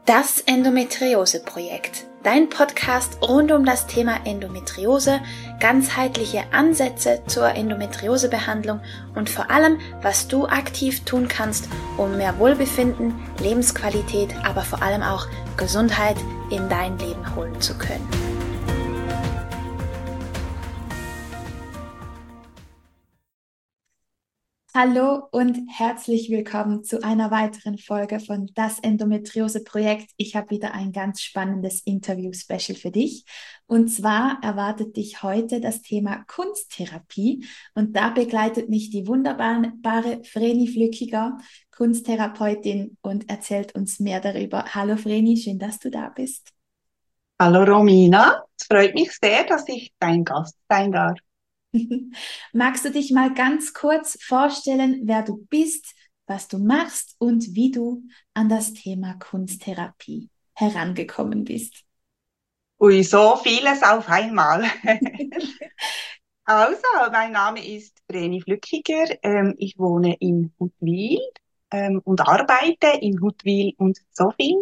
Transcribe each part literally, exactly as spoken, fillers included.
Das Endometriose-Projekt, dein Podcast rund um das Thema Endometriose, ganzheitliche Ansätze zur Endometriosebehandlung und vor allem, was du aktiv tun kannst, um mehr Wohlbefinden, Lebensqualität, aber vor allem auch Gesundheit in dein Leben holen zu können. Hallo und herzlich willkommen zu einer weiteren Folge von Das Endometriose-Projekt. Ich habe wieder ein ganz spannendes Interview-Special für dich. Und zwar erwartet dich heute das Thema Kunsttherapie. Und da begleitet mich die wunderbare Vreni Flückiger, Kunsttherapeutin, und erzählt uns mehr darüber. Hallo Vreni, schön, dass du da bist. Hallo Romina, es freut mich sehr, dass ich dein Gast sein darf. Magst du dich mal ganz kurz vorstellen, wer du bist, was du machst und wie du an das Thema Kunsttherapie herangekommen bist? Ui, so vieles auf einmal. Also, mein Name ist Vreni Flückiger. Ähm, ich wohne in Huttwil ähm, und arbeite in Huttwil und Zofingen.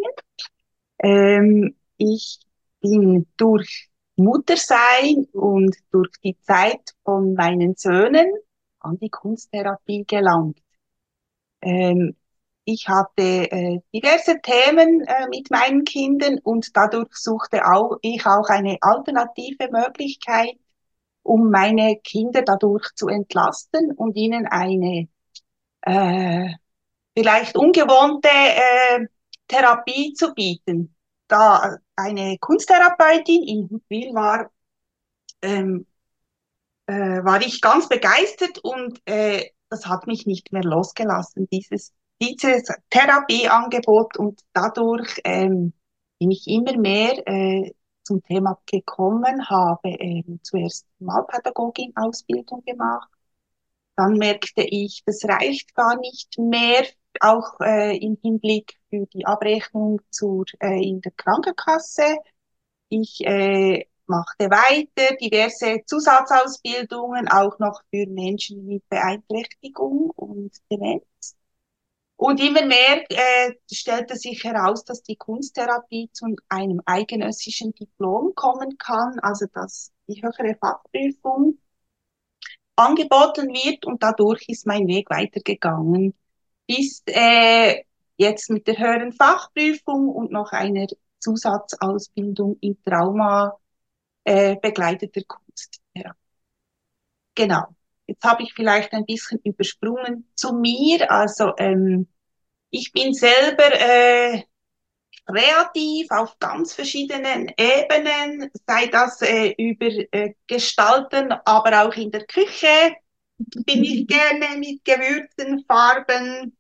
Ähm, ich bin durch Muttersein und durch die Zeit von meinen Söhnen an die Kunsttherapie gelangt. Ähm, ich hatte äh, diverse Themen äh, mit meinen Kindern und dadurch suchte auch, ich auch eine alternative Möglichkeit, um meine Kinder dadurch zu entlasten und ihnen eine äh, vielleicht ungewohnte äh, Therapie zu bieten. Da eine Kunsttherapeutin in Huttwil war, ähm, äh, war ich ganz begeistert und äh, das hat mich nicht mehr losgelassen, dieses, dieses Therapieangebot, und dadurch ähm, bin ich immer mehr äh, zum Thema gekommen, habe ähm, zuerst Malpädagogin-Ausbildung gemacht, dann merkte ich, das reicht gar nicht mehr, auch äh, im Hinblick für die Abrechnung zur, äh, in der Krankenkasse. Ich äh, machte weiter diverse Zusatzausbildungen, auch noch für Menschen mit Beeinträchtigung und Demenz. Und immer mehr äh, stellte sich heraus, dass die Kunsttherapie zu einem eidgenössischen Diplom kommen kann, also dass die höhere Fachprüfung angeboten wird, und dadurch ist mein Weg weitergegangen bis äh, jetzt mit der höheren Fachprüfung und noch einer Zusatzausbildung in Trauma äh, begleiteter Kunsttherapie. Genau. Jetzt habe ich vielleicht ein bisschen übersprungen zu mir. Also ähm, ich bin selber äh, kreativ auf ganz verschiedenen Ebenen, sei das äh, über äh, Gestalten, aber auch in der Küche bin ich gerne mit Gewürzen, Farben,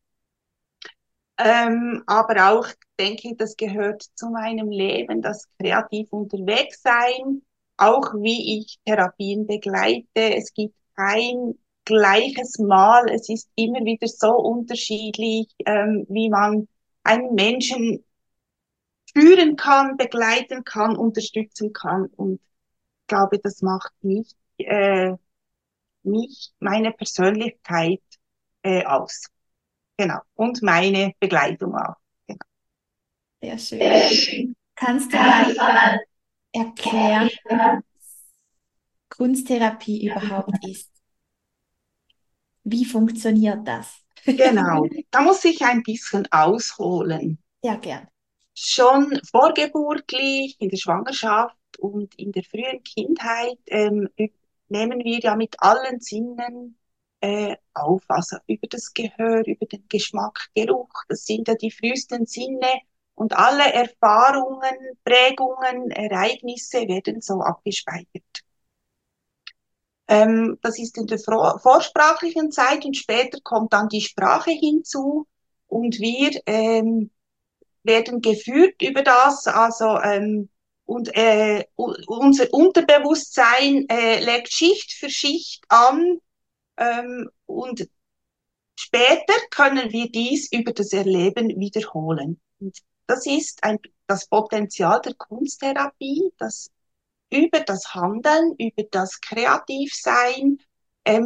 ähm, aber auch denke ich, das gehört zu meinem Leben, das kreativ unterwegs sein, auch wie ich Therapien begleite. Es gibt kein gleiches Mal, es ist immer wieder so unterschiedlich, ähm, wie man einen Menschen führen kann, begleiten kann, unterstützen kann. Und ich glaube, das macht mich, äh, mich, meine Persönlichkeit äh, aus. Genau. Und meine Begleitung auch. Genau. Sehr schön. Kannst du mal erklären, was Kunsttherapie überhaupt ist? Wie funktioniert das? Genau. Da muss ich ein bisschen ausholen. Ja, gern. Schon vorgeburtlich, in der Schwangerschaft und in der frühen Kindheit ähm, nehmen wir ja mit allen Sinnen äh, auf, also über das Gehör, über den Geschmack, Geruch. Das sind ja die frühesten Sinne, und alle Erfahrungen, Prägungen, Ereignisse werden so abgespeichert. Ähm, das ist in der vor vorsprachlichen Zeit, und später kommt dann die Sprache hinzu, und wir ähm, werden geführt über das, also ähm, und äh, unser Unterbewusstsein äh, legt Schicht für Schicht an, ähm, und später können wir dies über das Erleben wiederholen. Und das ist ein, das Potenzial der Kunsttherapie, dass über das Handeln, über das Kreativsein, ähm,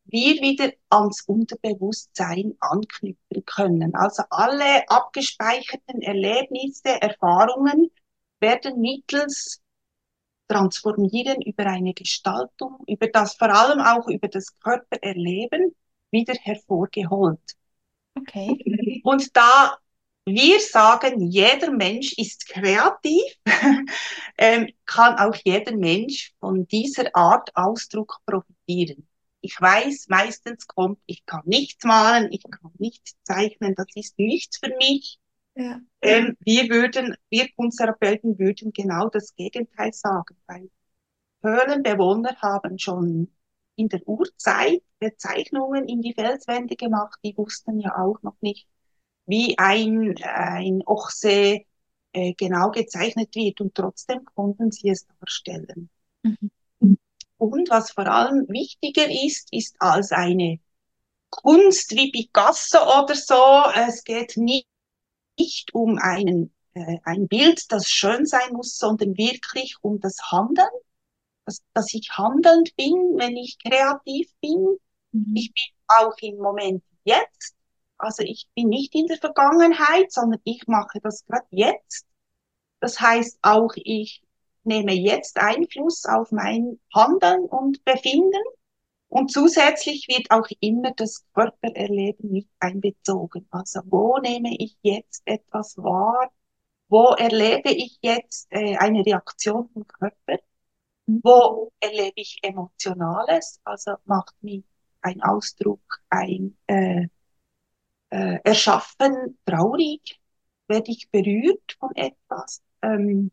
wir wieder ans Unterbewusstsein anknüpfen können. Also alle abgespeicherten Erlebnisse, Erfahrungen werden mittels Transformieren über eine Gestaltung, über das, vor allem auch über das Körpererleben wieder hervorgeholt. Okay. Und da wir sagen, jeder Mensch ist kreativ, ähm, kann auch jeder Mensch von dieser Art Ausdruck profitieren. Ich weiß, meistens kommt, ich kann nichts malen, ich kann nichts zeichnen, das ist nichts für mich. Ja. Ähm, wir würden, wir Kunsttherapeuten würden genau das Gegenteil sagen, weil Höhlenbewohner haben schon in der Urzeit Zeichnungen in die Felswände gemacht, die wussten ja auch noch nicht, wie ein, ein Ochse äh, genau gezeichnet wird und trotzdem konnten sie es darstellen. Mhm. Und was vor allem wichtiger ist, ist als eine Kunst wie Picasso oder so, es geht nicht, nicht um einen, äh, ein Bild, das schön sein muss, sondern wirklich um das Handeln, dass, dass ich handelnd bin, wenn ich kreativ bin. Mhm. Ich bin auch im Moment jetzt. Also ich bin nicht in der Vergangenheit, sondern ich mache das gerade jetzt. Das heißt auch, ich nehme jetzt Einfluss auf mein Handeln und Befinden. Und zusätzlich wird auch immer das Körpererleben mit einbezogen. Also wo nehme ich jetzt etwas wahr? Wo erlebe ich jetzt äh, eine Reaktion vom Körper? Wo erlebe ich Emotionales? Also macht mich ein Ausdruck, ein äh, äh, Erschaffen traurig? Werde ich berührt von etwas? Ähm,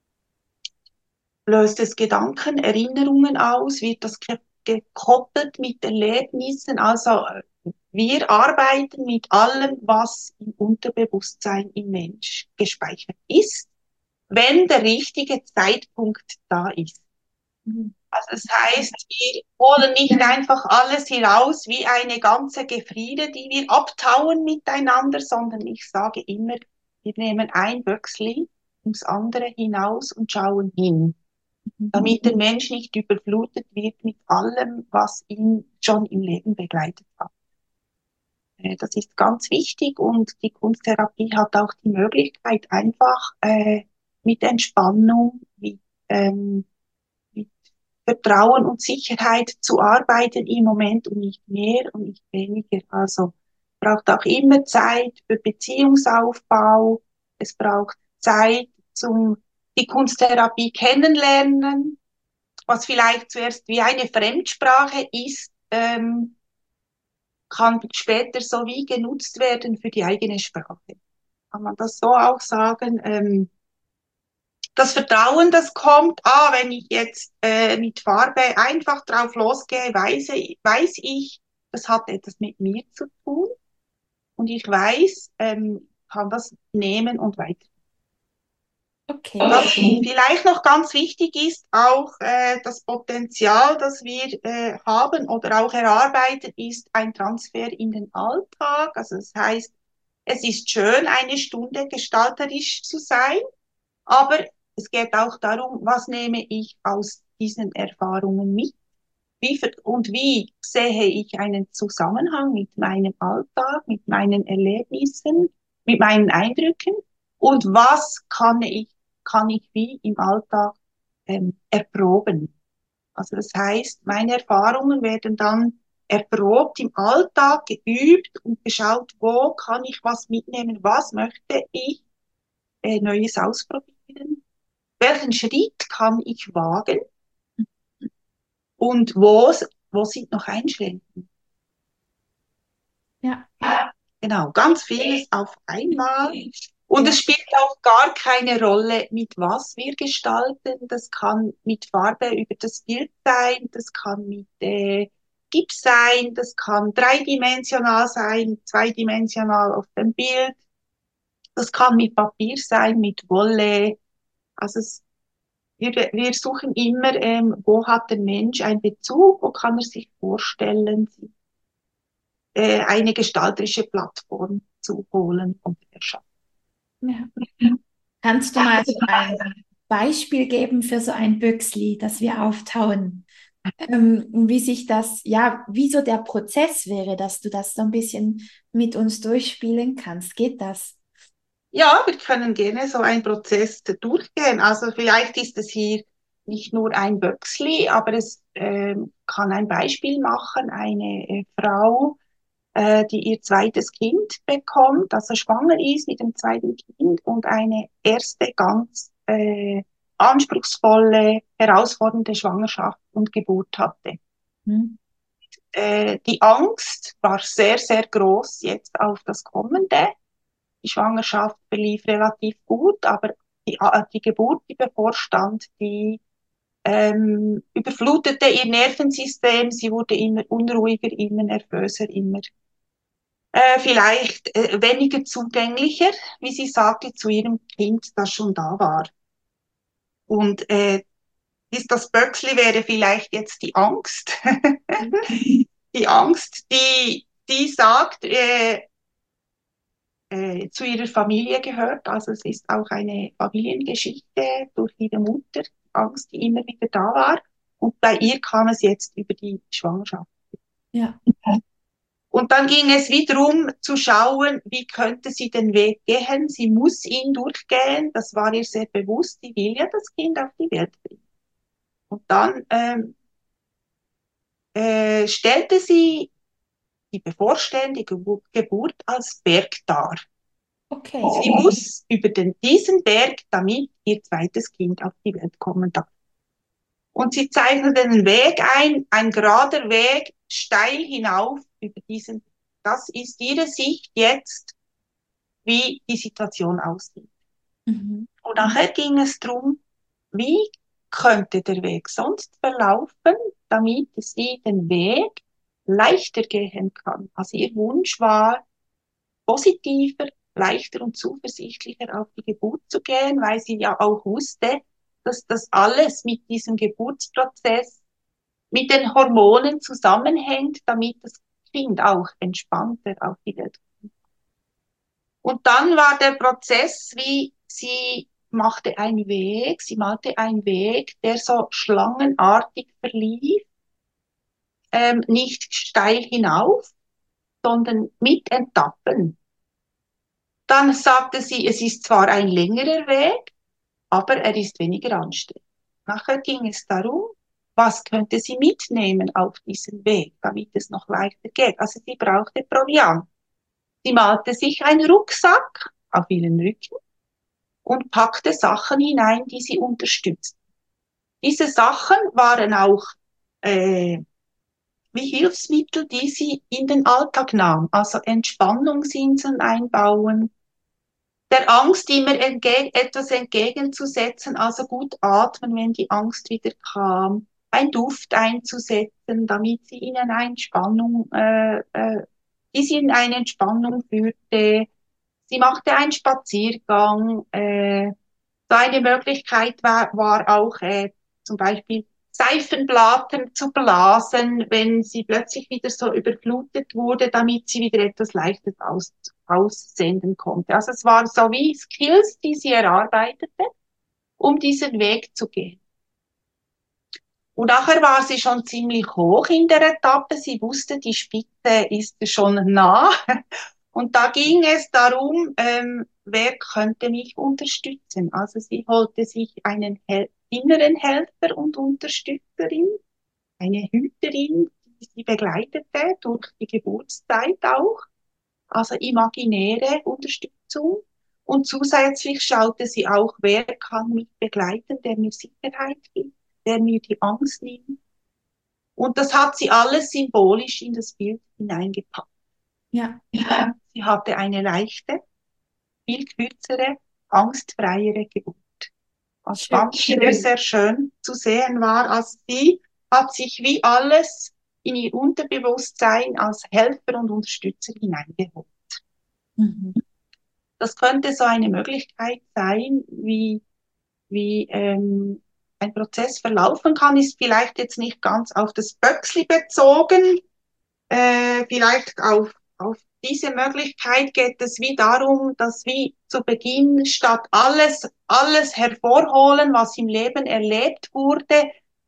löst es Gedanken, Erinnerungen aus? Wird das ge gekoppelt mit Erlebnissen? Also äh, wir arbeiten mit allem, was im Unterbewusstsein im Mensch gespeichert ist, wenn der richtige Zeitpunkt da ist. Mhm. Also das heißt, wir holen nicht einfach alles heraus wie eine ganze Gefriede, die wir abtauen miteinander, sondern ich sage immer, wir nehmen ein Böcksli ums andere hinaus und schauen hin, damit der Mensch nicht überflutet wird mit allem, was ihn schon im Leben begleitet hat. Äh, Das ist ganz wichtig und die Kunsttherapie hat auch die Möglichkeit, einfach äh, mit Entspannung, mit ähm, mit Vertrauen und Sicherheit zu arbeiten im Moment und nicht mehr und nicht weniger. Also braucht auch immer Zeit für Beziehungsaufbau. Es braucht Zeit zum die Kunsttherapie kennenlernen, was vielleicht zuerst wie eine Fremdsprache ist, ähm, kann später so wie genutzt werden für die eigene Sprache. Kann man das so auch sagen? Ähm, das Vertrauen, das kommt, ah, wenn ich jetzt äh, mit Farbe einfach drauf losgehe, weiß, weiß ich, das hat etwas mit mir zu tun und ich weiß, ähm, kann das nehmen und weiter. Okay. Was vielleicht noch ganz wichtig ist, auch äh, das Potenzial, das wir äh, haben oder auch erarbeiten, ist ein Transfer in den Alltag. Also das heißt, es ist schön, eine Stunde gestalterisch zu sein, aber es geht auch darum, was nehme ich aus diesen Erfahrungen mit? Wie und wie sehe ich einen Zusammenhang mit meinem Alltag, mit meinen Erlebnissen, mit meinen Eindrücken? Und was kann ich, kann ich wie im Alltag ähm, erproben? Also das heißt, meine Erfahrungen werden dann erprobt im Alltag, geübt und geschaut, wo kann ich was mitnehmen, was möchte ich äh, Neues ausprobieren, welchen Schritt kann ich wagen und wo, wo sind noch Einschränkungen? Ja. Genau, ganz vieles auf einmal. Und Ja. es spielt auch gar keine Rolle, mit was wir gestalten. Das kann mit Farbe über das Bild sein, das kann mit äh, Gips sein, das kann dreidimensional sein, zweidimensional auf dem Bild. Das kann mit Papier sein, mit Wolle. Also es Wir, wir suchen immer, ähm, wo hat der Mensch einen Bezug, wo kann er sich vorstellen, äh, eine gestalterische Plattform zu holen und erschaffen. Ja. Kannst du mal so ein Beispiel geben für so ein Büchsli, das wir auftauen? ähm, wie sich das, ja, wie so der Prozess wäre, dass du das so ein bisschen mit uns durchspielen kannst. Geht das? Ja, wir können gerne so einen Prozess durchgehen. Also vielleicht ist es hier nicht nur ein Böcksli, aber es ähm, kann ein Beispiel machen. Eine äh, Frau, äh, die ihr zweites Kind bekommt, also schwanger ist mit dem zweiten Kind und eine erste ganz äh, anspruchsvolle, herausfordernde Schwangerschaft und Geburt hatte. Hm? Äh, die Angst war sehr, sehr groß jetzt auf das Kommende. Die Schwangerschaft verlief relativ gut, aber die, äh, die Geburt, die bevorstand, die ähm, überflutete ihr Nervensystem. Sie wurde immer unruhiger, immer nervöser, immer äh, vielleicht äh, weniger zugänglicher, wie sie sagte, zu ihrem Kind, das schon da war. Und äh, ist das Böcksli wäre vielleicht jetzt die Angst. Die Angst, die, die sagt, äh, äh, zu ihrer Familie gehört. Also es ist auch eine Familiengeschichte durch ihre Mutter, Angst, die immer wieder da war. Und bei ihr kam es jetzt über die Schwangerschaft. Ja. Und dann ging es wiederum zu schauen, wie könnte sie den Weg gehen. Sie muss ihn durchgehen. Das war ihr sehr bewusst. Sie will ja das Kind auf die Welt bringen. Und dann ähm, äh, stellte sie die bevorstehende Geburt, Geburt als Berg dar. Okay. Sie muss über den, diesen Berg, damit ihr zweites Kind auf die Welt kommen darf. Und sie zeichnet den Weg ein, ein gerader Weg, steil hinauf über diesen. Das ist ihre Sicht jetzt, wie die Situation aussieht. Mhm. Und nachher ging es darum, wie könnte der Weg sonst verlaufen, damit sie den Weg leichter gehen kann. Also ihr Wunsch war, positiver, leichter und zuversichtlicher auf die Geburt zu gehen, weil sie ja auch wusste, dass das alles mit diesem Geburtsprozess, mit den Hormonen zusammenhängt, damit das Kind auch entspannter auf die Welt kommt. Und dann war der Prozess, wie sie machte einen Weg, sie malte einen Weg, der so schlangenartig verlief, ähm, nicht steil hinauf, sondern mit Etappen. Dann sagte sie, es ist zwar ein längerer Weg, aber er ist weniger anstrengend. Nachher ging es darum, was könnte sie mitnehmen auf diesem Weg, damit es noch leichter geht. Also sie brauchte Proviant. Sie malte sich einen Rucksack auf ihren Rücken und packte Sachen hinein, die sie unterstützten. Diese Sachen waren auch äh, wie Hilfsmittel, die sie in den Alltag nahm. Also Entspannungsinseln einbauen, der Angst immer entge etwas entgegenzusetzen, also gut atmen, wenn die Angst wieder kam, ein Duft einzusetzen, damit sie in eine Entspannung, äh, äh, die sie in eine Entspannung führte. Sie machte einen Spaziergang. Äh, so eine Möglichkeit war, war auch äh, zum Beispiel Seifenblasen zu blasen, wenn sie plötzlich wieder so überflutet wurde, damit sie wieder etwas Leichtes aus, aussenden konnte. Also es waren so wie Skills, die sie erarbeitete, um diesen Weg zu gehen. Und nachher war sie schon ziemlich hoch in der Etappe. Sie wusste, die Spitze ist schon nah. Und da ging es darum, ähm, wer könnte mich unterstützen. Also sie holte sich einen Hel inneren Helfer und Unterstützerin, eine Hüterin, die sie begleitete durch die Geburtszeit auch, also imaginäre Unterstützung. Und zusätzlich schaute sie auch, wer kann mich begleiten, der mir Sicherheit gibt, der mir die Angst nimmt. Und das hat sie alles symbolisch in das Bild hineingepackt. Ja. Sie hatte eine leichte, viel kürzere, angstfreiere Geburt. Was Schön. ganz sehr, sehr schön zu sehen war, als sie hat sich wie alles in ihr Unterbewusstsein als Helfer und Unterstützer hineingeholt. Mhm. Das könnte so eine Möglichkeit sein, wie, wie ähm, ein Prozess verlaufen kann, ist vielleicht jetzt nicht ganz auf das Böcksli bezogen, äh, vielleicht auf, auf diese Möglichkeit geht es wie darum, dass wie zu Beginn statt alles, alles hervorholen, was im Leben erlebt wurde,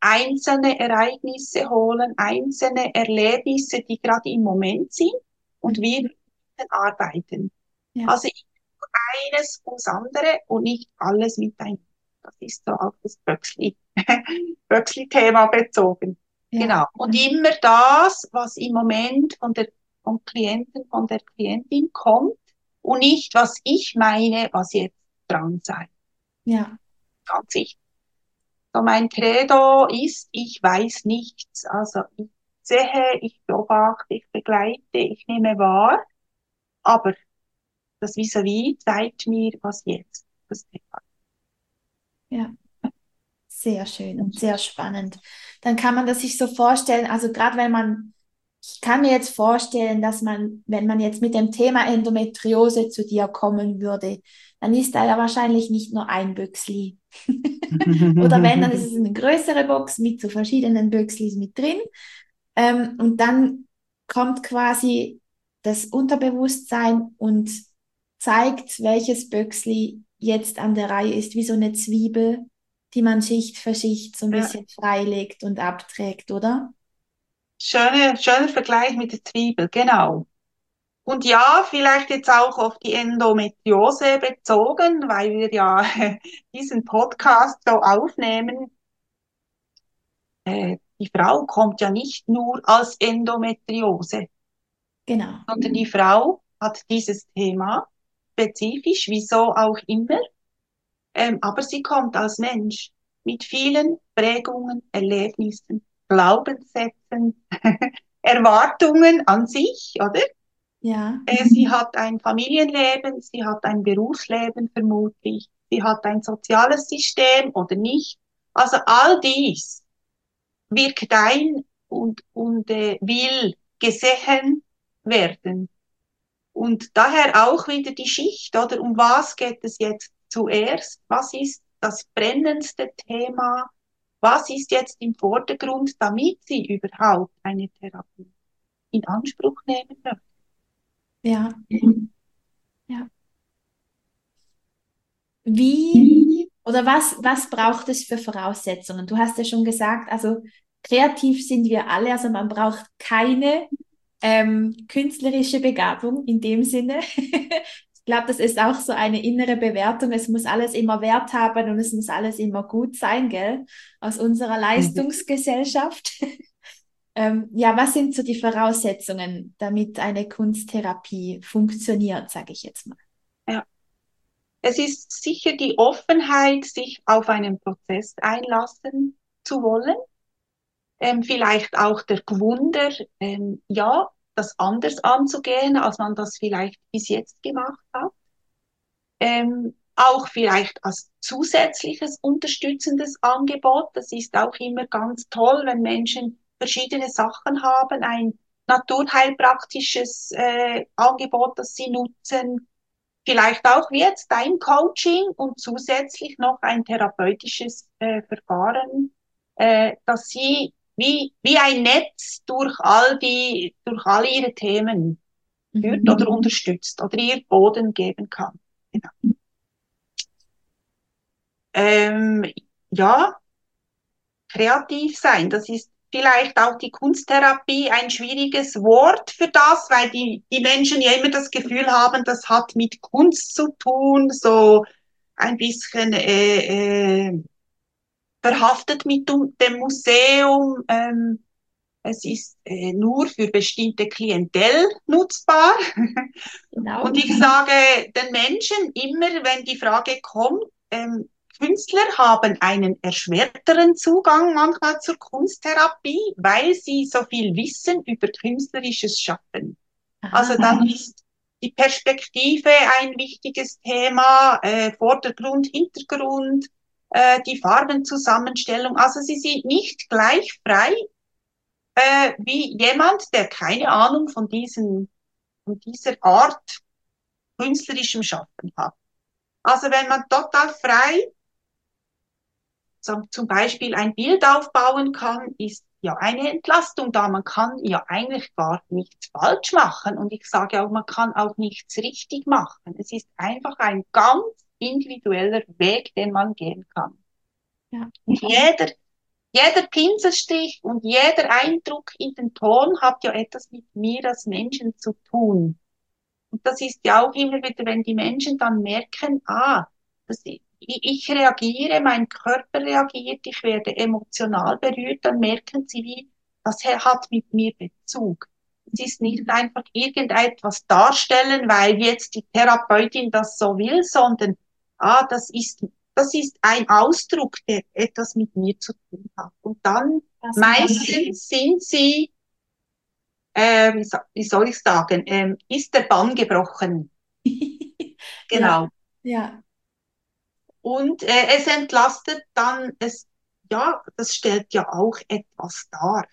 einzelne Ereignisse holen, einzelne Erlebnisse, die gerade im Moment sind und Mhm. wir arbeiten. Ja, Also eines ums andere und nicht alles miteinander. Das ist so auf das Böckli, Böckli-Thema bezogen. ja, Genau. Und immer das, was im Moment von der, vom Klienten, von der Klientin kommt und nicht, was ich meine, was jetzt dran sei. ja, Ganz wichtig. So mein Credo ist, ich weiß nichts. Also ich sehe, ich beobachte, ich begleite, ich nehme wahr, aber das Vis-à-vis zeigt mir, was jetzt das Thema ja. Sehr schön und sehr spannend. Dann kann man das sich so vorstellen, also gerade wenn man, ich kann mir jetzt vorstellen, dass man, wenn man jetzt mit dem Thema Endometriose zu dir kommen würde, dann ist da ja wahrscheinlich nicht nur ein Büchsli. Oder wenn, dann ist es eine größere Box mit so verschiedenen Büchslis mit drin. Ähm, und dann kommt quasi das Unterbewusstsein und zeigt, welches Böcksli jetzt an der Reihe ist, wie so eine Zwiebel, die man Schicht für Schicht so ein Ja, bisschen freilegt und abträgt, oder? schöne, schöner Vergleich mit der Zwiebel, genau. Und ja, vielleicht jetzt auch auf die Endometriose bezogen, weil wir ja diesen Podcast so aufnehmen. Äh, die Frau kommt ja nicht nur als Endometriose, Genau. sondern die Frau hat dieses Thema spezifisch, wieso auch immer, ähm, aber sie kommt als Mensch mit vielen Prägungen, Erlebnissen, Glaubenssätzen, Erwartungen an sich, oder? Ja, Äh, sie hat ein Familienleben, sie hat ein Berufsleben vermutlich, sie hat ein soziales System oder nicht. Also all dies wirkt ein und, und äh, will gesehen werden. Und daher auch wieder die Schicht, oder? Um was geht es jetzt zuerst? Was ist das brennendste Thema? Was ist jetzt im Vordergrund, damit sie überhaupt eine Therapie in Anspruch nehmen möchte? ja, ja. Wie oder was, was braucht es für Voraussetzungen? Du hast ja schon gesagt, also kreativ sind wir alle, also man braucht keine ähm, künstlerische Begabung in dem Sinne. Ich glaube, das ist auch so eine innere Bewertung. Es muss alles immer Wert haben und es muss alles immer gut sein, gell? Aus unserer Mhm. Leistungsgesellschaft. Ähm, ja, was sind so die Voraussetzungen, damit eine Kunsttherapie funktioniert, sage ich jetzt mal? Ja. Es ist sicher die Offenheit, sich auf einen Prozess einlassen zu wollen. Ähm, vielleicht auch der Gwunder, ähm, ja, das anders anzugehen, als man das vielleicht bis jetzt gemacht hat. Ähm, auch vielleicht als zusätzliches unterstützendes Angebot. Das ist auch immer ganz toll, wenn Menschen verschiedene Sachen haben, ein naturheilpraktisches äh, Angebot, das sie nutzen, vielleicht auch wie jetzt dein Coaching und zusätzlich noch ein therapeutisches äh, Verfahren, äh, dass sie wie, wie ein Netz durch all die, durch all ihre Themen führt Mhm. oder unterstützt oder ihr Boden geben kann. Genau. Ähm, ja, kreativ sein, das ist vielleicht auch die Kunsttherapie ein schwieriges Wort für das, weil die, die Menschen ja immer das Gefühl haben, das hat mit Kunst zu tun, so ein bisschen äh, äh, verhaftet mit dem Museum. Ähm, es ist äh, nur für bestimmte Klientel nutzbar. Und Genau. ich sage den Menschen immer, wenn die Frage kommt, ähm, Künstler haben einen erschwerteren Zugang manchmal zur Kunsttherapie, weil sie so viel wissen über künstlerisches Schaffen. Also Aha. dann ist die Perspektive ein wichtiges Thema, äh, Vordergrund, Hintergrund, äh, die Farbenzusammenstellung. Also sie sind nicht gleich frei äh, wie jemand, der keine Ahnung von diesen, von dieser Art künstlerischem Schaffen hat. Also wenn man total frei so, zum Beispiel ein Bild aufbauen kann, ist ja eine Entlastung da. Man kann ja eigentlich gar nichts falsch machen. Und ich sage auch, man kann auch nichts richtig machen. Es ist einfach ein ganz individueller Weg, den man gehen kann. Ja. Und jeder jeder Pinselstrich und jeder Eindruck in den Ton hat ja etwas mit mir als Menschen zu tun. Und das ist ja auch immer wieder, wenn die Menschen dann merken, ah, das, ich, ich reagiere, mein Körper reagiert, ich werde emotional berührt, dann merken sie, wie, das hat mit mir Bezug. Es ist nicht einfach irgendetwas darstellen, weil jetzt die Therapeutin das so will, sondern, ah, das ist, das ist ein Ausdruck, der etwas mit mir zu tun hat. Und dann Das finde meistens sind sie, äh, wie, so, wie soll ich sagen, ähm, ist der Bann gebrochen. ich. Ja, Genau. ja, Und äh, es entlastet dann, es, ja, das stellt ja auch etwas dar,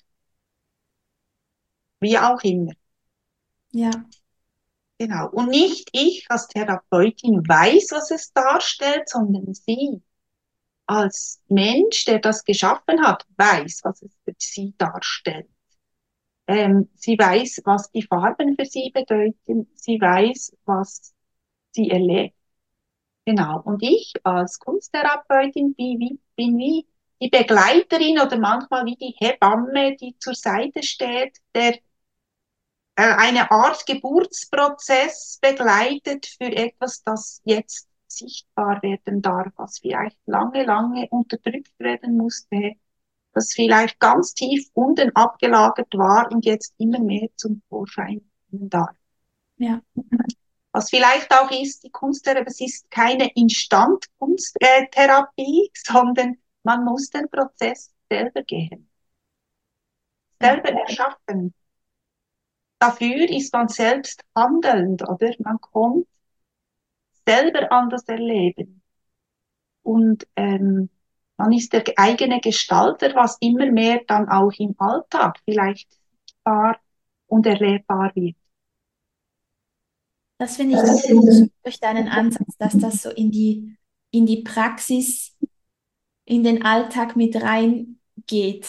wie auch immer. ja. Genau. Und nicht ich als Therapeutin weiß, was es darstellt, sondern sie als Mensch, der das geschaffen hat, weiß, was es für sie darstellt. Ähm, sie weiß, was die Farben für sie bedeuten. Sie weiß, was sie erlebt. Genau. Und ich als Kunsttherapeutin bin wie, bin wie die Begleiterin oder manchmal wie die Hebamme, die zur Seite steht, der äh, eine Art Geburtsprozess begleitet für etwas, das jetzt sichtbar werden darf, was vielleicht lange, lange unterdrückt werden musste, das vielleicht ganz tief unten abgelagert war und jetzt immer mehr zum Vorschein kommen darf. Ja. Was vielleicht auch ist, die Kunsttherapie, es ist keine Instant-Kunsttherapie, sondern man muss den Prozess selber gehen, Ja, selber erschaffen. Dafür ist man selbst handelnd, oder? Man kommt selber an das Erleben und ähm, man ist der eigene Gestalter, was immer mehr dann auch im Alltag vielleicht sichtbar und erlebbar wird. das finde ich total schön durch deinen Ansatz, dass das so in die, in die Praxis, in den Alltag mit reingeht,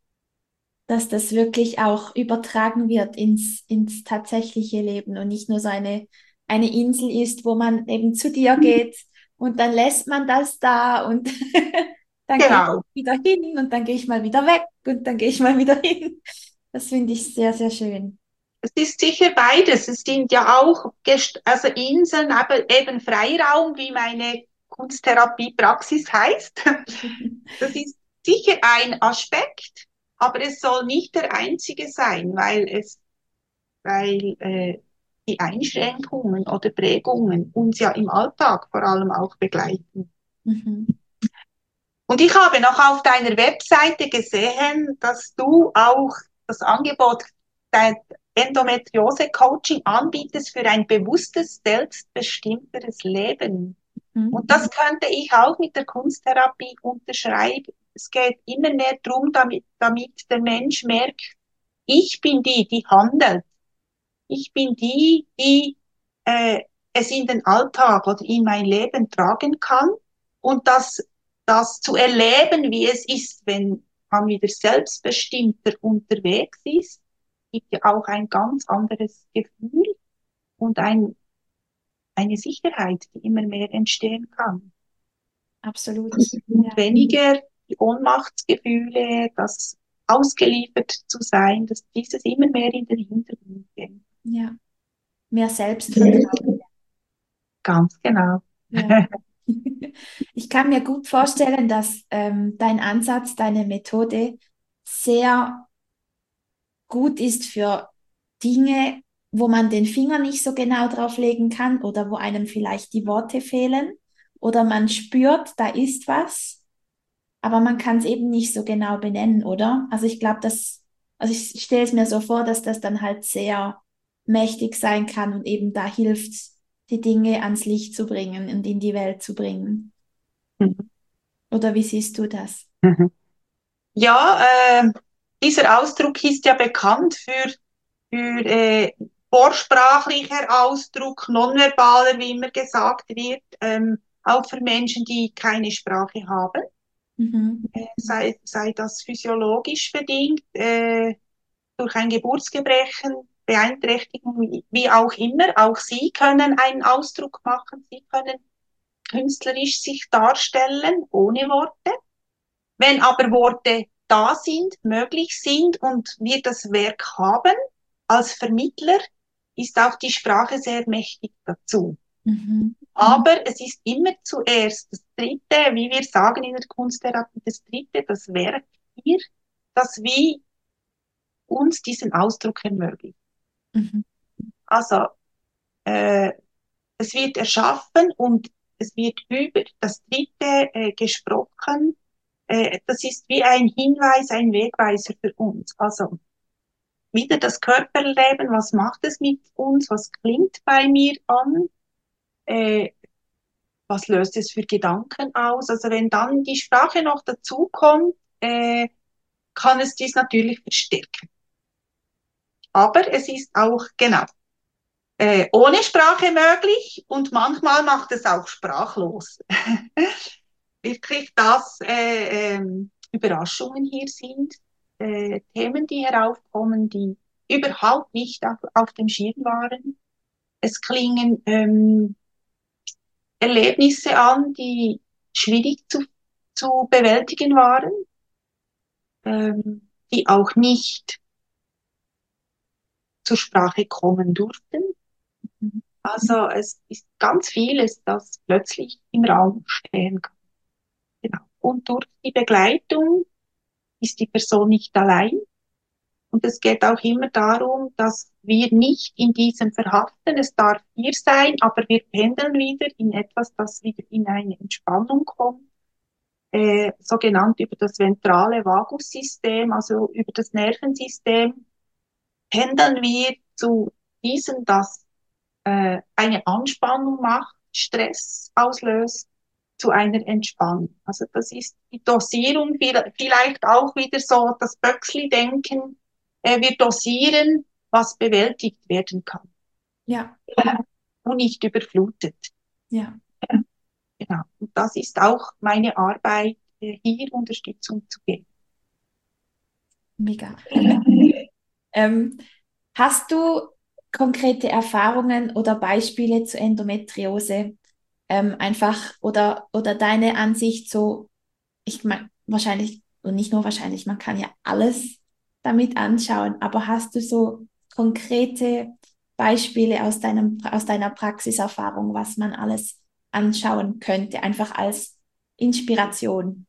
dass das wirklich auch übertragen wird ins, ins tatsächliche Leben und nicht nur so eine, eine Insel ist, wo man eben zu dir geht und dann lässt man das da und dann gehe ich Genau. wieder hin und dann gehe ich mal wieder weg und dann gehe ich mal wieder hin. Das finde ich sehr, sehr schön. Es ist sicher beides. Es sind ja auch Gest also Inseln, aber eben Freiraum, wie meine Kunsttherapiepraxis heißt. Das ist sicher ein Aspekt, aber es soll nicht der einzige sein, weil es, weil äh, die Einschränkungen oder Prägungen uns ja im Alltag vor allem auch begleiten. Mhm. Und ich habe noch auf deiner Webseite gesehen, dass du auch das Angebot dein Endometriose-Coaching anbietest für ein bewusstes, selbstbestimmteres Leben. Und Mhm. das könnte ich auch mit der Kunsttherapie unterschreiben. Es geht immer mehr darum, damit, damit der Mensch merkt, ich bin die, die handelt. Ich bin die, die äh, es in den Alltag oder in mein Leben tragen kann und das, das zu erleben, wie es ist, wenn man wieder selbstbestimmter unterwegs ist, gibt ja auch ein ganz anderes Gefühl und ein, eine Sicherheit, die immer mehr entstehen kann. Absolut. Und Ja. weniger die Ohnmachtsgefühle, das ausgeliefert zu sein, dass dieses immer mehr in den Hintergrund geht. Ja. Mehr Selbstvertrauen. Ganz genau. Ja. Ich kann mir gut vorstellen, dass ähm, dein Ansatz, deine Methode sehr gut ist für Dinge, wo man den Finger nicht so genau drauf legen kann oder wo einem vielleicht die Worte fehlen oder man spürt, da ist was, aber man kann es eben nicht so genau benennen, oder? Also ich glaube, dass, also ich stelle es mir so vor, dass das dann halt sehr mächtig sein kann und eben da hilft, die Dinge ans Licht zu bringen und in die Welt zu bringen. Oder wie siehst du das? Ja, äh, dieser Ausdruck ist ja bekannt für, für äh, vorsprachlicher Ausdruck, nonverbaler, wie immer gesagt wird, ähm, auch für Menschen, die keine Sprache haben, Mhm. äh, sei, sei das physiologisch bedingt, äh, durch ein Geburtsgebrechen, Beeinträchtigung, wie, wie auch immer. Auch sie können einen Ausdruck machen, sie können künstlerisch sich darstellen, ohne Worte. Wenn aber Worte da sind, möglich sind und wir das Werk haben, als Vermittler ist auch die Sprache sehr mächtig dazu. Mhm. Aber es ist immer zuerst das Dritte, wie wir sagen in der Kunsttherapie, das Dritte, das Werk hier, das wie uns diesen Ausdruck ermöglicht. Mhm. Also äh, es wird erschaffen und es wird über das Dritte äh, gesprochen. Äh, das ist wie ein Hinweis, ein Wegweiser für uns. Also wieder das Körperleben, was macht es mit uns, was klingt bei mir an, äh, was löst es für Gedanken aus. Also wenn dann die Sprache noch dazukommt, äh, kann es dies natürlich verstärken. Aber es ist auch, genau, äh, ohne Sprache möglich und manchmal macht es auch sprachlos. Wirklich, dass äh, ähm, Überraschungen hier sind, äh, Themen, die heraufkommen, die überhaupt nicht auf, auf dem Schirm waren. Es klingen ähm, Erlebnisse an, die schwierig zu, zu bewältigen waren, ähm, die auch nicht zur Sprache kommen durften. Mhm. Also es ist ganz vieles, das plötzlich im Raum stehen kann. Genau. Und durch die Begleitung ist die Person nicht allein. Und es geht auch immer darum, dass wir nicht in diesem verhaften. Es darf hier sein, aber wir pendeln wieder in etwas, das wieder in eine Entspannung kommt. Äh, so genannt über das ventrale Vagussystem, also über das Nervensystem, pendeln wir zu diesem, das äh, eine Anspannung macht, Stress auslöst, zu einer Entspannung. Also das ist die Dosierung, vielleicht auch wieder so das Böckli-Denken. Äh, wir dosieren, was bewältigt werden kann Ja, und nicht überflutet. ja, Genau. Und das ist auch meine Arbeit, äh, hier Unterstützung zu geben. mega. Ähm, hast du konkrete Erfahrungen oder Beispiele zur Endometriose? Ähm, einfach oder, oder deine Ansicht so, ich meine, wahrscheinlich, und nicht nur wahrscheinlich, man kann ja alles damit anschauen, aber hast du so konkrete Beispiele aus deinem, aus deiner Praxiserfahrung, was man alles anschauen könnte, einfach als Inspiration?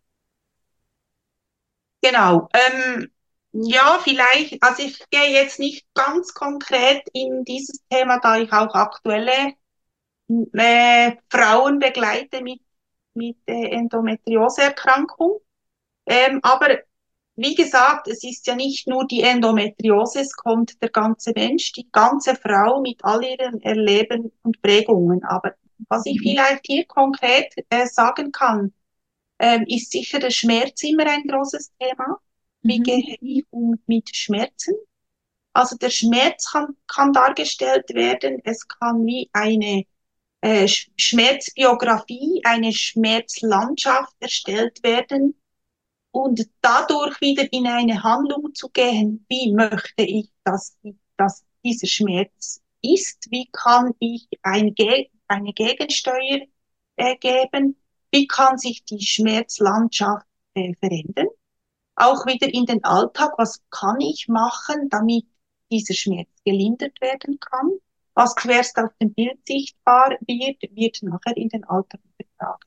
Genau. Ähm, ja, vielleicht, also ich gehe jetzt nicht ganz konkret in dieses Thema, da ich auch aktuelle äh, Frauen begleite mit, mit äh, Endometrioseerkrankung. Ähm, aber wie gesagt, es ist ja nicht nur die Endometriose, es kommt der ganze Mensch, die ganze Frau mit all ihren Erleben und Prägungen. Aber was ich vielleicht hier konkret äh, sagen kann, ähm, ist sicher der Schmerz immer ein großes Thema. Wie Mhm. gehe ich um mit Schmerzen? Also der Schmerz kann, kann dargestellt werden, es kann wie eine äh, Schmerzbiografie, eine Schmerzlandschaft erstellt werden und dadurch wieder in eine Handlung zu gehen, wie möchte ich, dass, dass dieser Schmerz ist, wie kann ich ein, eine Gegensteuer äh, geben, wie kann sich die Schmerzlandschaft äh, verändern, auch wieder in den Alltag, was kann ich machen, damit dieser Schmerz gelindert werden kann. Was zuerst auf dem Bild sichtbar wird, wird nachher in den Alltag übertragen.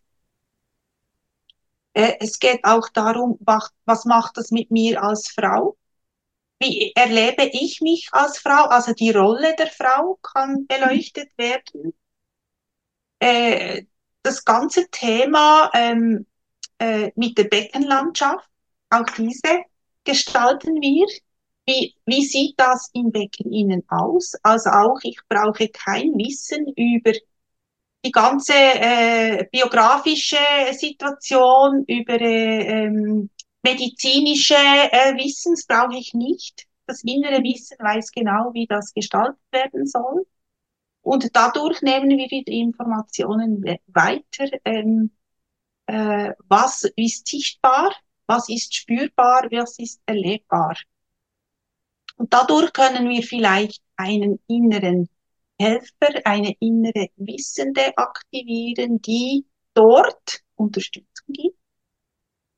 Äh, es geht auch darum, was, was macht das mit mir als Frau? Wie erlebe ich mich als Frau? Also die Rolle der Frau kann beleuchtet werden. Äh, das ganze Thema ähm, äh, mit der Beckenlandschaft, auch diese gestalten wir. Wie, wie sieht das im Becken innen aus? Also auch, ich brauche kein Wissen über die ganze äh, biografische Situation, über äh, ähm, medizinische äh, Wissens brauche ich nicht. Das innere Wissen weiß genau, wie das gestaltet werden soll. Und dadurch nehmen wir wieder Informationen weiter. Ähm, äh, was ist sichtbar, was ist spürbar, was ist erlebbar. Und dadurch können wir vielleicht einen inneren Helfer, eine innere Wissende aktivieren, die dort Unterstützung gibt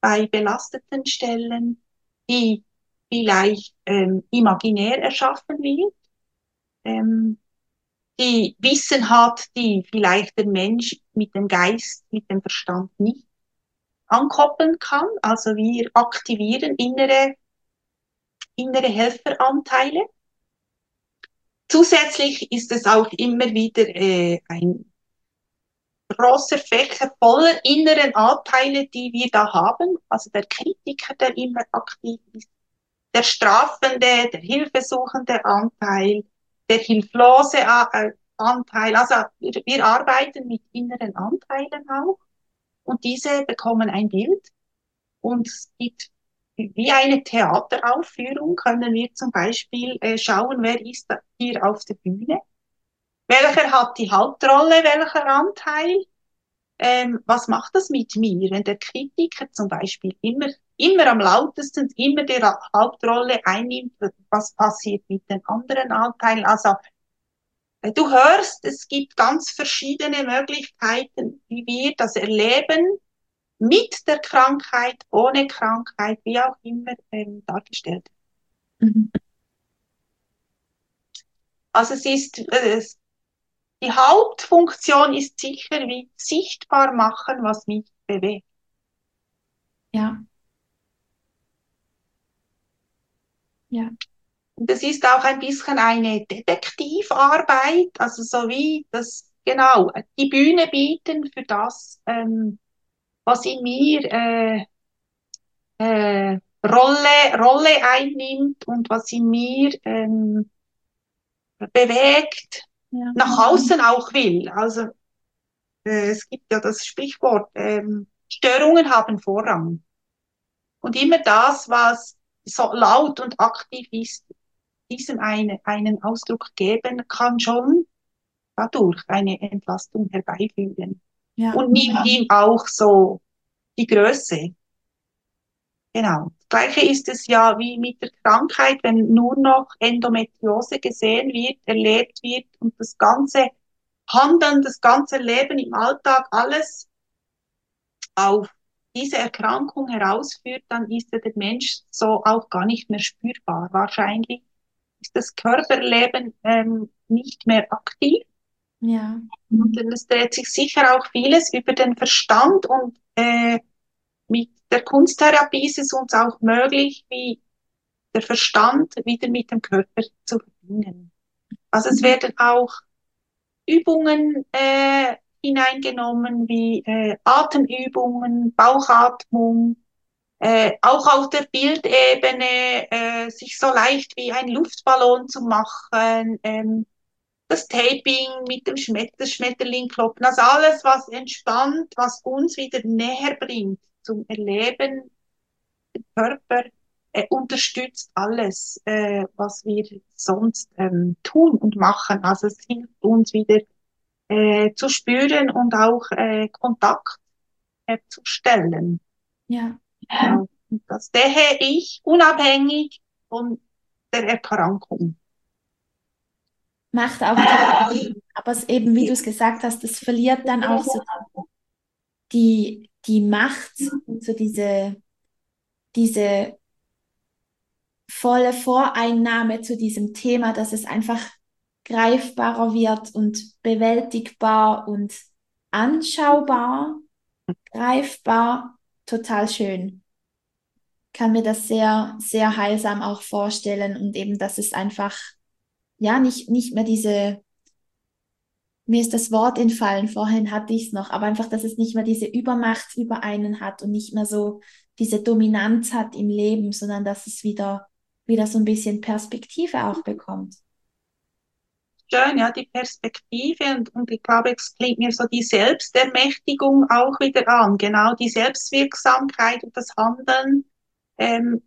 bei belasteten Stellen, die vielleicht ähm, imaginär erschaffen wird, ähm, die Wissen hat, die vielleicht der Mensch mit dem Geist, mit dem Verstand nicht ankoppeln kann. Also wir aktivieren innere, innere Helferanteile. Zusätzlich ist es auch immer wieder äh, ein großer Fächer voller inneren Anteile, die wir da haben. Also der Kritiker, der immer aktiv ist, der strafende, der hilfesuchende Anteil, der hilflose äh, Anteil. Also wir, wir arbeiten mit inneren Anteilen auch und diese bekommen ein Bild und es gibt wie eine Theateraufführung können wir zum Beispiel äh, schauen, wer ist da hier auf der Bühne, welcher hat die Hauptrolle, welcher Anteil. Ähm, was macht das mit mir, wenn der Kritiker zum Beispiel immer, immer am lautesten, immer die Ra- Hauptrolle einnimmt? Was passiert mit den anderen Anteilen? Also, äh, du hörst, es gibt ganz verschiedene Möglichkeiten, wie wir das erleben, mit der Krankheit, ohne Krankheit, wie auch immer ähm, dargestellt. Mhm. Also es ist, äh, es, die Hauptfunktion ist sicher, wie sichtbar machen, was mich bewegt. Ja, ja. Und es ist auch ein bisschen eine Detektivarbeit, also so wie das, genau, die Bühne bieten für das, ähm, was in mir äh, äh, Rolle, Rolle einnimmt und was in mir ähm, bewegt, Ja. nach außen auch will. Also äh, es gibt ja das Sprichwort, ähm, Störungen haben Vorrang. Und immer das, was so laut und aktiv ist, diesem eine, einen Ausdruck geben, kann schon dadurch eine Entlastung herbeiführen. Ja. Und nimmt ihm auch so die Größe. Genau. Das Gleiche ist es ja wie mit der Krankheit, wenn nur noch Endometriose gesehen wird, erlebt wird und das ganze Handeln, das ganze Leben im Alltag, alles auf diese Erkrankung herausführt, dann ist ja der Mensch so auch gar nicht mehr spürbar. Wahrscheinlich ist das Körperleben ähm, nicht mehr aktiv. Ja. Und es dreht sich sicher auch vieles über den Verstand und äh, mit der Kunsttherapie ist es uns auch möglich, wie der Verstand wieder mit dem Körper zu verbinden. Also es werden auch Übungen äh, hineingenommen wie äh, Atemübungen, Bauchatmung, äh, auch auf der Bildebene äh, sich so leicht wie ein Luftballon zu machen, ähm, das Taping mit dem Schmet das Schmetterling kloppen, also alles, was entspannt, was uns wieder näher bringt zum Erleben, den Körper, äh, unterstützt alles, äh, was wir sonst ähm, tun und machen. Also es hilft uns wieder äh, zu spüren und auch äh, Kontakt herzustellen. Ja. Ja, und das sehe ich unabhängig von der Erkrankung. Macht auch total Sinn. Aber es eben, wie du es gesagt hast, es verliert dann auch so die, die Macht, so diese, diese volle Voreinnahme zu diesem Thema, dass es einfach greifbarer wird und bewältigbar und anschaubar, greifbar, total schön. Kann mir das sehr, sehr heilsam auch vorstellen und eben, dass es einfach, ja, nicht, nicht mehr diese, mir ist das Wort entfallen, vorhin hatte ich es noch, aber einfach, dass es nicht mehr diese Übermacht über einen hat und nicht mehr so diese Dominanz hat im Leben, sondern dass es wieder, wieder so ein bisschen Perspektive auch bekommt. Schön, ja, die Perspektive und, und ich glaube, es klingt mir so die Selbstermächtigung auch wieder an, genau die Selbstwirksamkeit und das Handeln, ähm,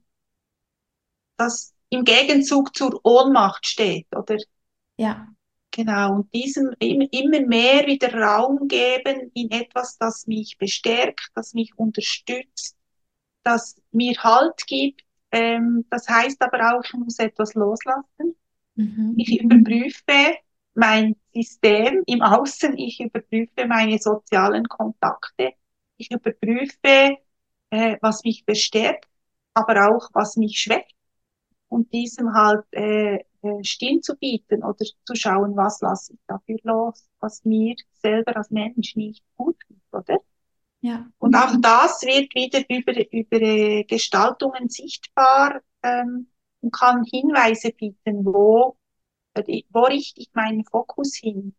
das im Gegenzug zur Ohnmacht steht, oder? Ja, Genau, und diesem im- immer mehr wieder Raum geben in etwas, das mich bestärkt, das mich unterstützt, das mir Halt gibt. Ähm, das heißt aber auch, ich muss etwas loslassen. mhm. Ich überprüfe mein System im Außen, ich überprüfe meine sozialen Kontakte, ich überprüfe äh, was mich bestärkt, aber auch was mich schwächt und diesem halt äh, äh, Stirn zu bieten oder zu schauen, was lasse ich dafür los, was mir selber als Mensch nicht gut tut, oder? Ja, Und auch das wird wieder über, über äh, Gestaltungen sichtbar ähm, und kann Hinweise bieten, wo, äh, wo richte ich meinen Fokus hin?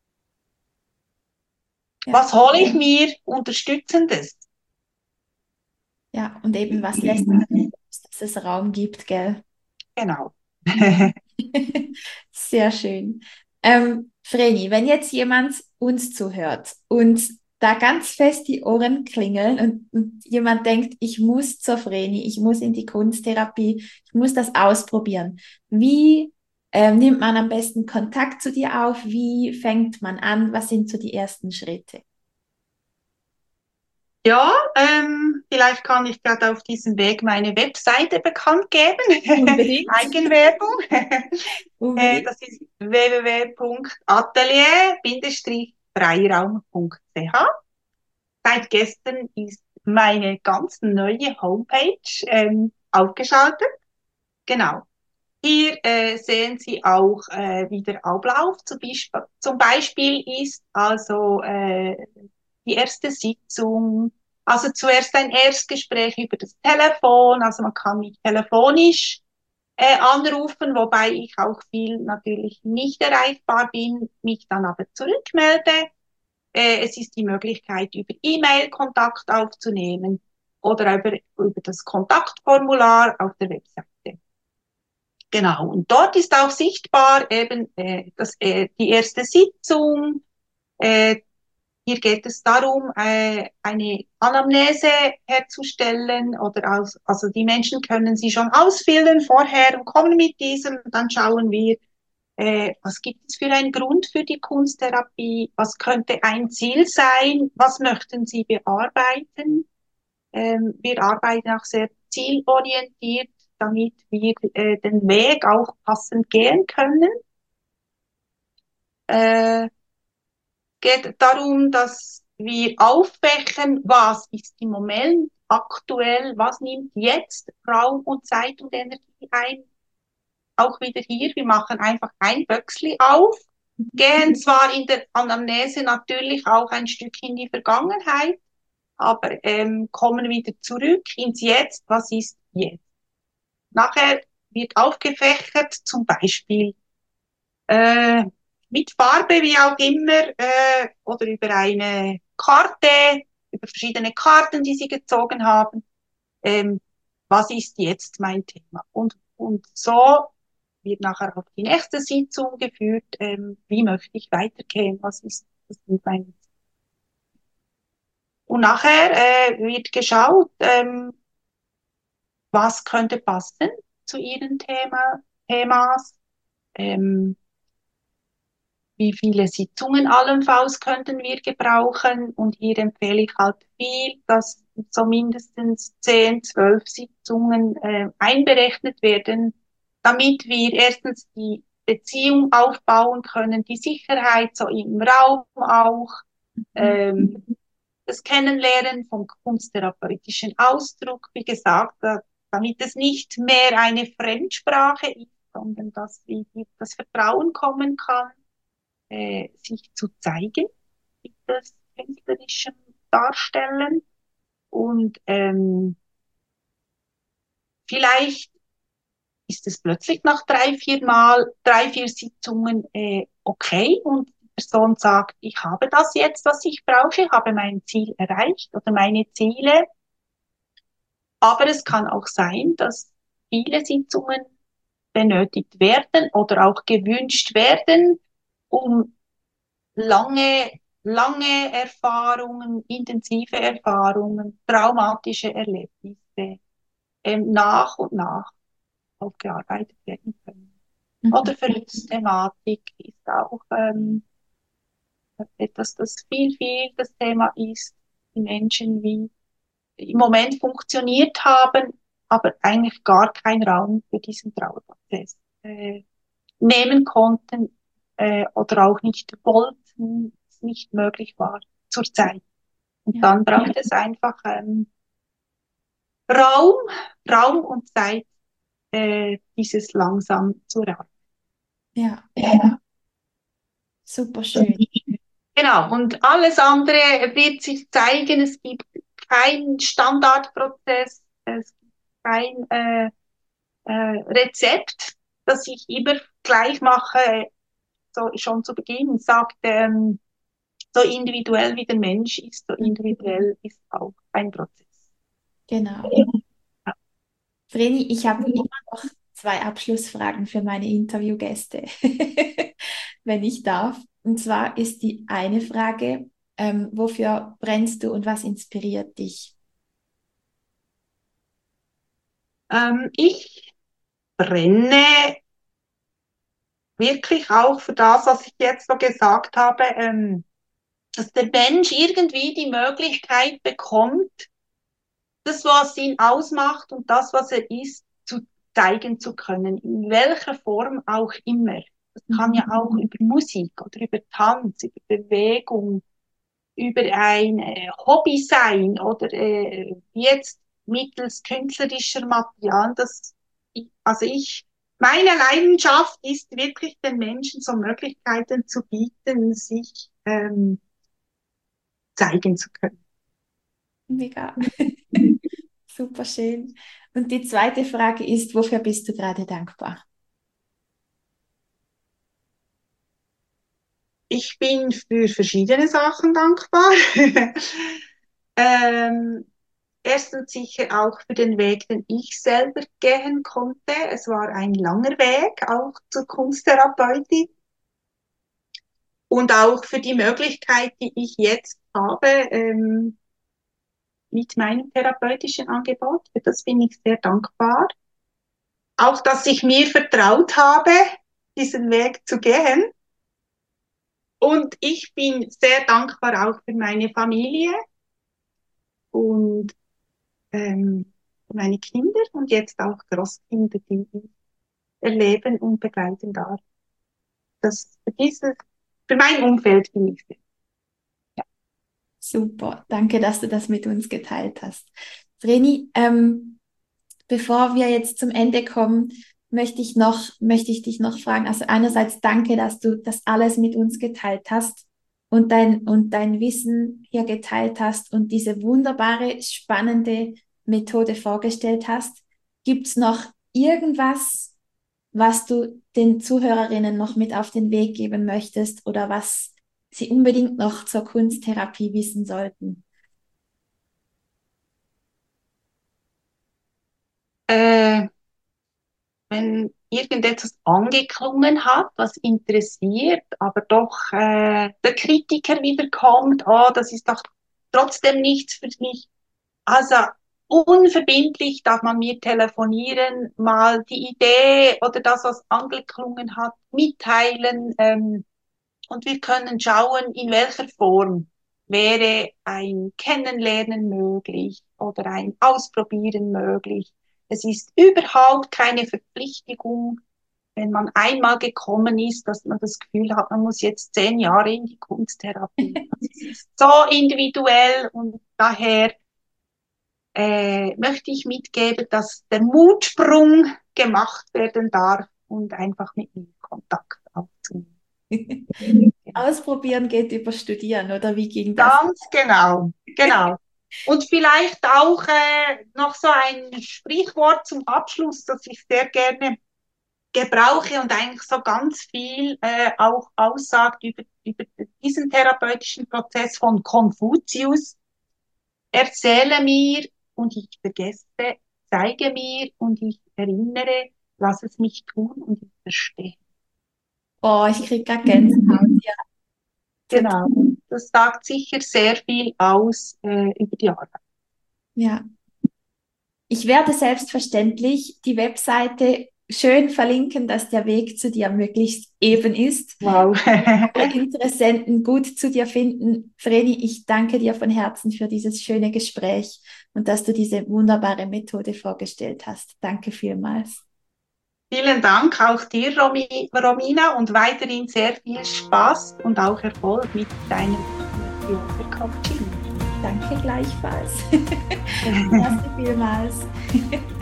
ja, Was hole ich mir Unterstützendes? ja. Und eben, was lässt, dass es Raum gibt, gell? Genau. Sehr schön. Ähm, Vreni, wenn jetzt jemand uns zuhört und da ganz fest die Ohren klingeln und, und jemand denkt, ich muss zur Vreni, ich muss in die Kunsttherapie, ich muss das ausprobieren. Wie ähm, nimmt man am besten Kontakt zu dir auf? Wie fängt man an? Was sind so die ersten Schritte? Ja, ähm, vielleicht kann ich gerade auf diesem Weg meine Webseite bekannt geben. Unbedingt. Eigenwerbung. Äh, Unbedingt. das ist w w w punkt atelier freiraum punkt c h. Seit gestern ist meine ganz neue Homepage ähm, aufgeschaltet. Genau. Hier äh, sehen Sie auch, äh, wie der Ablauf zum Beispiel, zum Beispiel ist. Also äh, die erste Sitzung, also zuerst ein Erstgespräch über das Telefon, also man kann mich telefonisch äh, anrufen, wobei ich auch viel natürlich nicht erreichbar bin, mich dann aber zurückmelde. Äh, es ist die Möglichkeit, über E-Mail Kontakt aufzunehmen oder über, über das Kontaktformular auf der Webseite. Genau, und dort ist auch sichtbar eben äh, das, äh, die erste Sitzung. Äh, hier geht es darum, äh, eine Anamnese herzustellen oder aus, also die Menschen können sie schon ausfüllen vorher und kommen mit diesem. Dann schauen wir, äh, was gibt es für einen Grund für die Kunsttherapie, was könnte ein Ziel sein, was möchten sie bearbeiten. Ähm, wir arbeiten auch sehr zielorientiert, damit wir äh, den Weg auch passend gehen können. Äh, geht darum, dass wir aufwächen, was ist im Moment aktuell, was nimmt jetzt Raum und Zeit und Energie ein. Auch wieder hier, wir machen einfach ein Böckli auf, gehen zwar in der Anamnese natürlich auch ein Stück in die Vergangenheit, aber ähm, kommen wieder zurück ins Jetzt, was ist jetzt. Nachher wird aufgefächert, zum Beispiel äh, mit Farbe, wie auch immer, äh, oder über eine Karte, über verschiedene Karten, die Sie gezogen haben. Ähm, was ist jetzt mein Thema? Und, und so wird nachher auf die nächste Sitzung geführt, ähm, wie möchte ich weitergehen, was ist, was sind meine Ziele. Und nachher äh, wird geschaut, ähm, was könnte passen zu Ihren Thema, Themas, ähm, wie viele Sitzungen allenfalls könnten wir gebrauchen. Und hier empfehle ich halt viel, dass so mindestens zehn, zwölf Sitzungen äh, einberechnet werden, damit wir erstens die Beziehung aufbauen können, die Sicherheit so im Raum auch, ähm, das Kennenlernen vom kunsttherapeutischen Ausdruck, wie gesagt, da, damit es nicht mehr eine Fremdsprache ist, sondern dass wie das Vertrauen kommen kann, äh, sich zu zeigen mit das künstlerischen Darstellen. Und ähm, vielleicht ist es plötzlich nach drei, vier Mal, drei, vier Sitzungen äh, okay und die Person sagt, ich habe das jetzt, was ich brauche, habe mein Ziel erreicht oder meine Ziele. Aber es kann auch sein, dass viele Sitzungen benötigt werden oder auch gewünscht werden, um lange, lange Erfahrungen, intensive Erfahrungen, traumatische Erlebnisse ähm, nach und nach aufgearbeitet werden können. Oder Mhm. Verlustthematik ist auch ähm, etwas, das viel, viel das Thema ist. Die Menschen, wie im Moment funktioniert haben, aber eigentlich gar keinen Raum für diesen Trauerprozess äh, nehmen konnten äh, oder auch nicht wollten, es nicht möglich war zur Zeit. Und Ja, dann braucht es einfach ähm, Raum, Raum und Zeit, äh, dieses langsam zu erarbeiten. Ja, ja, super schön. Genau, und alles andere wird sich zeigen. Es gibt keinen Standardprozess, es gibt kein äh, äh, Rezept, das ich immer gleich mache, so schon zu Beginn sagt, ähm, so individuell wie der Mensch ist, so individuell ist auch ein Prozess. Genau. Vreni, ich habe immer noch zwei Abschlussfragen für meine Interviewgäste, wenn ich darf. Und zwar ist die eine Frage, ähm, wofür brennst du und was inspiriert dich? Ähm, ich brenne wirklich auch für das, was ich jetzt so gesagt habe, ähm, dass der Mensch irgendwie die Möglichkeit bekommt, das, was ihn ausmacht und das, was er ist, zu zeigen zu können, in welcher Form auch immer. Das kann ja auch über Musik oder über Tanz, über Bewegung, über ein äh, Hobby sein oder äh, jetzt mittels künstlerischer Material. Das, also ich, meine Leidenschaft ist wirklich den Menschen so Möglichkeiten zu bieten, sich ähm, zeigen zu können. Mega. Super schön. Und die zweite Frage ist, wofür bist du gerade dankbar? Ich bin für verschiedene Sachen dankbar. ähm, Erstens sicher auch für den Weg, den ich selber gehen konnte. Es war ein langer Weg, auch zur Kunsttherapeutin. Und auch für die Möglichkeit, die ich jetzt habe, ähm, mit meinem therapeutischen Angebot. Für das bin ich sehr dankbar. Auch, dass ich mir vertraut habe, diesen Weg zu gehen. Und ich bin sehr dankbar auch für meine Familie und ähm, meine Kinder und jetzt auch Großkinder, die ich erleben und begleiten darf. Das, für, dieses, für mein Umfeld bin ich sehr. Ja. Super, danke, dass du das mit uns geteilt hast. Vreni, ähm, bevor wir jetzt zum Ende kommen, möchte ich noch, möchte ich dich noch fragen. Also einerseits danke, dass du das alles mit uns geteilt hast und dein, und dein Wissen hier geteilt hast und diese wunderbare, spannende Methode vorgestellt hast. Gibt es noch irgendwas, was du den Zuhörerinnen noch mit auf den Weg geben möchtest oder was sie unbedingt noch zur Kunsttherapie wissen sollten? Äh, Wenn irgendetwas angeklungen hat, was interessiert, aber doch äh, der Kritiker wieder kommt, oh, das ist doch trotzdem nichts für mich. Also unverbindlich darf man mir telefonieren, mal die Idee oder das, was angeklungen hat, mitteilen. Ähm, und wir können schauen, in welcher Form wäre ein Kennenlernen möglich oder ein Ausprobieren möglich. Es ist überhaupt keine Verpflichtung, wenn man einmal gekommen ist, dass man das Gefühl hat, man muss jetzt zehn Jahre in die Kunsttherapie. Also es ist so individuell und daher äh, möchte ich mitgeben, dass der Mutsprung gemacht werden darf und einfach mit mir Kontakt aufzunehmen. Ausprobieren geht über Studieren, oder wie ging das? Ganz genau, genau. Und vielleicht auch äh, noch so ein Sprichwort zum Abschluss, das ich sehr gerne gebrauche und eigentlich so ganz viel äh, auch aussagt über, über diesen therapeutischen Prozess von Konfuzius. Erzähle mir und ich vergesse, zeige mir und ich erinnere, lass es mich tun und ich verstehe. Oh, ich kriege gerade Gänsehaut. Ja, total. Genau. Das sagt sicher sehr viel aus äh, über die Arbeit. Ja. Ich werde selbstverständlich die Webseite schön verlinken, dass der Weg zu dir möglichst eben ist. Wow. Alle Interessenten gut zu dir finden. Vreni, ich danke dir von Herzen für dieses schöne Gespräch und dass du diese wunderbare Methode vorgestellt hast. Danke vielmals. Vielen Dank auch dir, Romi, Romina, und weiterhin sehr viel Spaß und auch Erfolg mit deinem Yoga Coaching. Danke gleichfalls. Merci vielmals.